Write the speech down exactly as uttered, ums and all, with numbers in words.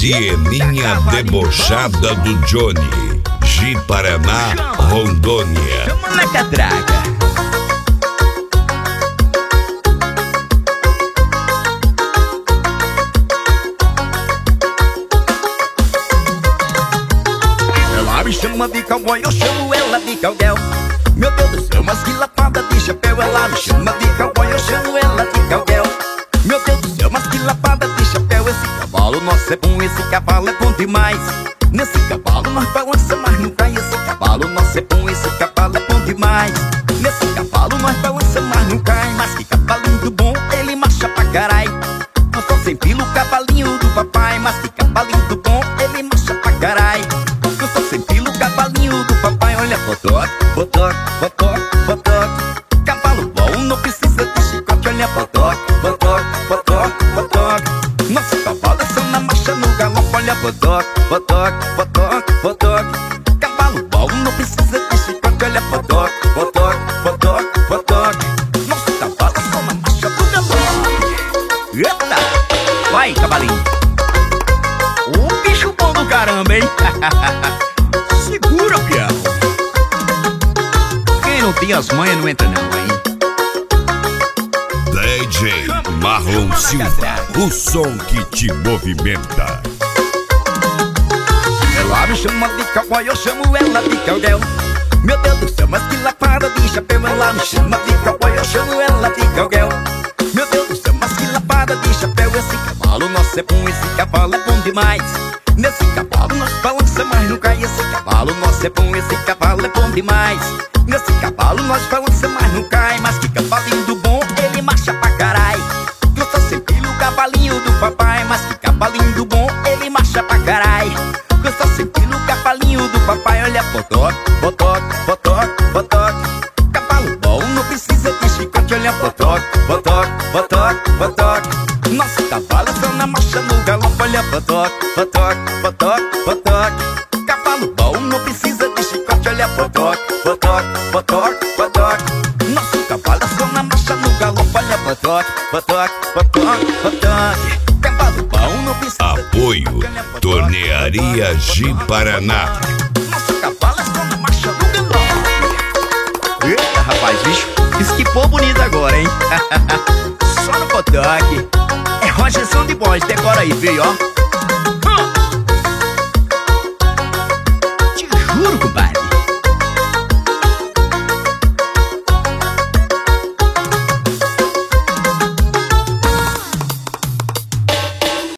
Sieninha debochada do Johnny, Ji Paraná, Rondônia. Chama na catraca. Ela me chama de cowboy, eu chamo ela de cowgirl. Meu Deus do céu, mas que lapada de chapéu. Ela me chama de cowboy, eu chamo ela de cowgirl. Meu Deus do céu, mas que lapada de chapéu. Esse cavalo nosso é bom, esse cavalo é bom demais. Nesse cavalo nós balança, mas não cai. Esse cavalo nosso é bom, esse cavalo é bom demais. Nesse cavalo nós balança, mas não cai. Mas que cavalinho do bom, ele marcha pra carai. Nós só sem pilo, o cavalinho do papai. Mas que cavalinho do bom, ele marcha pra carai. Eu só sem pilo, o cavalinho do papai. Olha, botoque, botoque, botoque, botoque. Cavalo bom, não precisa de chicote. Olha, botoque, botoque, botoque, botoque. Nosso cavalo é só na marcha, no galope. Olha, botoque, botoque, botoque, botoque. Cavalo bom, não precisa de chicote. Olha, botoque, botoque, botoque, botoque. Nosso cavalo é só na marcha, no galope. Eita! Vai, cavalinho. Um bicho bom do caramba, hein? Segura, pião. Quem não tem as manhas não entra não, hein? D J Marlon Silva, o som que te movimenta. Ela me chama de cowboy, eu chamo ela de cowgirl. Meu Deus do céu, mas que lapada de chapéu. Ela me chama de cowboy, eu chamo ela de cowgirl. Meu Deus do céu, mas que lapada de chapéu. Esse cavalo nosso é bom, esse cavalo é bom demais. Nesse cavalo nós balança, mas não cai. Esse cavalo nosso é bom, esse cavalo é bom demais. Nesse cavalo nós balança, mas não cai. Mas que cavalinho do bom, ele marcha pra carai. Eu só sem pilo, o cavalinho do papai. Mas que cavalinho do bom, ele marcha pra carai. Eu só sem pilo, o cavalinho do papai. Olha, botoque, botoque, botoque, botoque. Cavalo bom, não precisa de chicote. Olha, botoque, botoque, botoque, botoque. Nosso cavalo é só na marcha, no galope. Olha, botoque, botoque, botoque, botoque. Cavalo bom, não precisa de chicote. Olha, botoque, botoque, botoque, botoque. Nosso cavalo é só na marcha, no galope. Olha, botoque, botoque, botoque, botoque. Cavalo bom, não precisa Apoio de chicote. Tornearia Ji Paraná. Nosso cavalo é só na marcha, no galope. Eita, rapaz, bicho, esquipou bonito agora, hein? Só no botoque. É Rogerson de Boys, decora aí, viu, ó.